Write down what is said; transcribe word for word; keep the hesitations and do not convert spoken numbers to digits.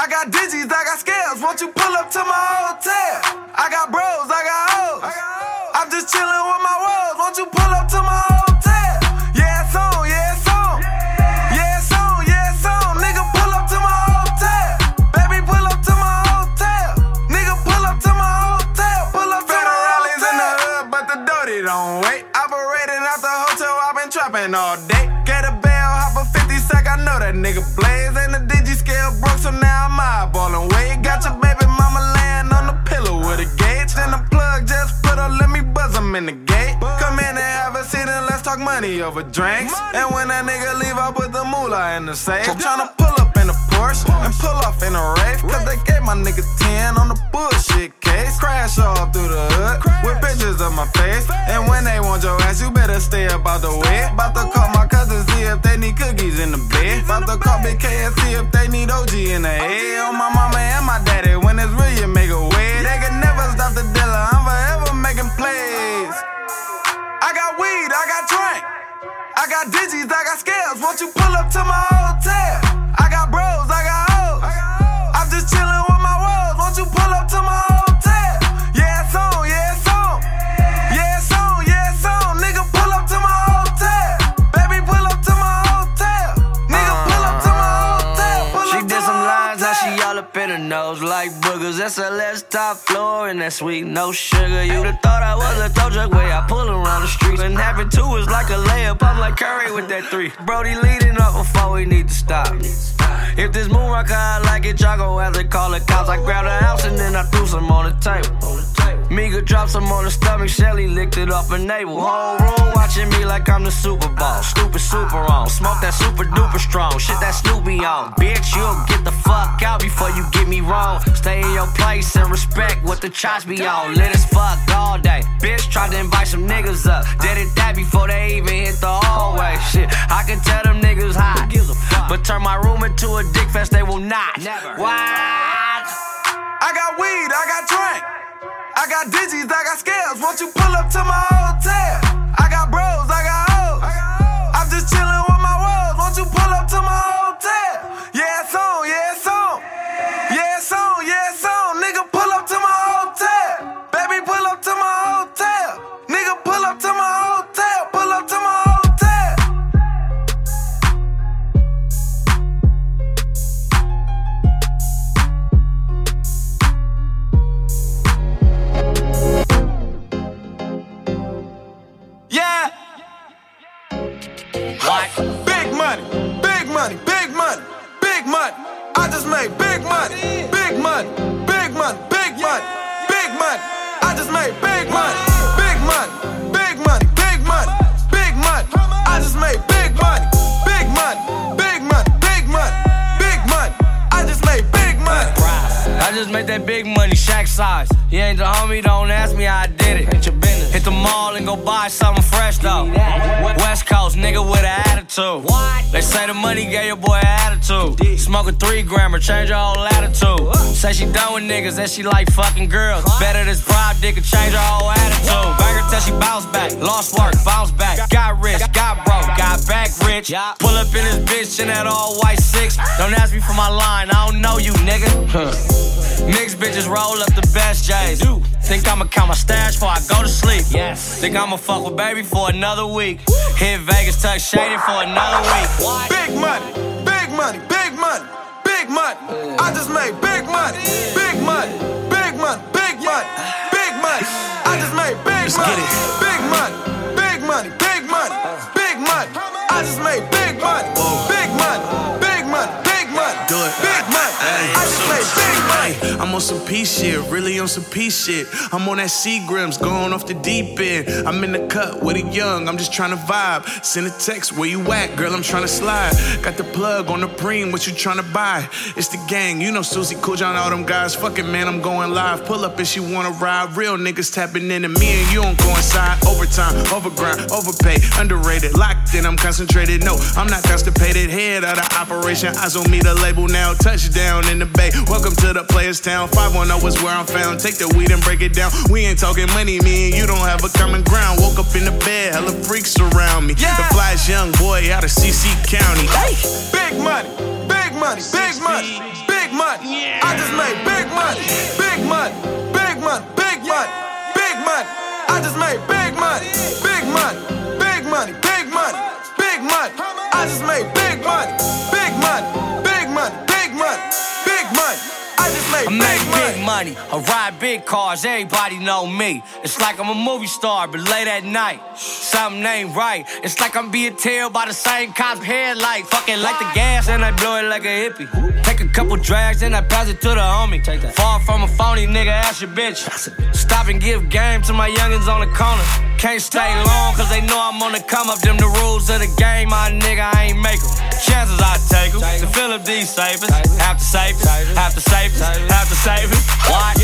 I got digits, I got scales. Won't you pull up to my hotel? I got bros, I got hoes. I'm just chillin' with my woes. Won't you pull up to my hotel? Yeah, it's on, yeah, it's on. Yeah, it's on, yeah, it's on. Nigga, pull up to my hotel. Baby, pull up to my hotel. Nigga, pull up to my hotel. Pull up to my hotel. In the hood, but the dirty don't wait. Operating out the hotel, I've been trapping all day. Get a bell, hop a fifty sec, I know that nigga blaze. And the digi scale broke, so now I'm eyeballing. Wait, got your baby mama laying on the pillow with a gauge. Then the plug just put her, let me buzz him in the gate. Come in and have a seat and let's talk money over drinks. And when that nigga leave, I put the moolah in the safe. Tryna pull up in a Porsche and pull off in a Wraith. Cause they gave my nigga ten on the bullshit case. Crash all through the hood with pictures of my face. And when they want your ass, you better stay up out the way. About to call my cousins, see if they need cookies in the bed. About to call Big K and see if they need O G in the head. On my mama and my daddy, when it's real, you make a way. They can never stop the dealer, I'm forever making plays. I got weed, I got drink. I got digits, I got scales. Won't you pull up to my hotel? I got bros, I got hoes. I'm just chillin' with my woes. Won't you pull up to my hotel? Yeah, it's on, yeah, it's on. Yeah, it's on, yeah, it's on. Nigga, pull up to my hotel. Baby, pull up to my hotel. Nigga, pull up to my hotel. Pull She up did to some my lines, now hotel. she all up in her nose like boogers. S L S top floor and that sweet, no sugar. You'd have thought I was a tow truck way I pull around the streets. And having two is like a layup, I'm like Curry with that three. Brody leading up before we need to stop. If this moon rock how I like it, y'all gon' have to call the cops. I grabbed a house and then I threw some on the table. Meager dropped some on the stomach, Shelly licked it off her navel. Whole room watching me like I'm the Super Bowl. Stupid super on, smoke that super duper strong. Shit that Snoopy on. Bitch, you'll get the fuck out before you get me wrong. Stay in your place and respect what the chops be on. Lit as fuck all day. Bitch tried to invite some niggas up. Did it that before they even hit the hallway. Shit, I can tell them niggas hot. But turn my room into a dick fest, they will not. Never. What? I got weed, I got drink. I got digits, I got scales. Won't you pull up to my hotel? I got bros, I got hoes. I'm just chillin' with my woes. Won't you pull up to my hotel? Yeah, it's on, yeah, it's on. Yeah, it's on, yeah, it's on. Nigga, pull up to my hotel. Baby, pull up to my hotel. Nigga, pull up to my hotel. Pull up to my hotel. Yeah. What? Big money, big money, big money, big money. I just made big money, big money, big money, big money, big money. I just made big money, big money, big money, big money, big money. I just made big money, big money, big money, big money, big money. I just made big money. I just made that big money, Shaq size. You ain't the homie, don't ask me how I did it. Ain't your business. Hit the mall and go buy something fresh though. West Coast nigga with an attitude. What? They say the money gave your boy an attitude. Smoke a three grammer, change her whole attitude. Say she done with niggas, that she like fucking girls. Better this bribe dick and change her whole attitude. Bang her till she bounce back, lost work, bounce back. Got rich, got broke, got back rich. Pull up in this bitch in that all white six. Don't ask me for my line, I don't know you nigga. Mixed bitches roll up the best J's. Think I'ma count my stash before I go to sleep. Yes. Think I'ma fuck with baby for another week. Hit Vegas, touch shaded for another week. Big money, big money, big money, big money. I just made big money, big money, big money, big money, big money. I just made big money, big money, big money, big money, big money. I just made big money, big money, big money, big money. Do it, big money. I just made big money. I'm on some peace shit, really on some peace shit. I'm on that Seagrams, going off the deep end. I'm in the cut with a young, I'm just trying to vibe. Send a text, where you at, girl, I'm trying to slide. Got the plug on the preem, what you trying to buy? It's the gang, you know Susie, Cool John, all them guys. Fuck it, man, I'm going live. Pull up if she wanna ride. Real niggas tapping into me and you don't go inside. Overtime, overgrind, overpay, underrated. Locked in, I'm concentrated. No, I'm not constipated. Head of the operation, eyes on me, the label now. Touchdown in the bay, welcome to the players town. five one zero is where I'm found. Take the weed and break it down. We ain't talking money, me and you don't have a common ground. Woke up in the bed, hella freaks around me. Yeah. The flyest young boy out of C C County. Hey. Big money, big money, big money, big money. money. I just made big money, big money, big money, big money, big money. I just made big money, big money, big money, big money, big money. I just made big money, big money, big money, big money, big money. I just made I big make money. big money, I ride big cars, everybody know me. It's like I'm a movie star, but late at night, something ain't right. It's like I'm being tailed by the same cop's headlight. Fucking like the gas, and I blow it like a hippie. Take a couple drags, and I pass it to the homie. Far from a phony nigga, ask your bitch. Stop and give game to my youngins on the corner. Can't stay long, cause they know I'm on the come up. Them the rules of the game, my nigga, I ain't make them. Chances I take them. To fill up these savings, have to save it, have to save it, have to save it. Why?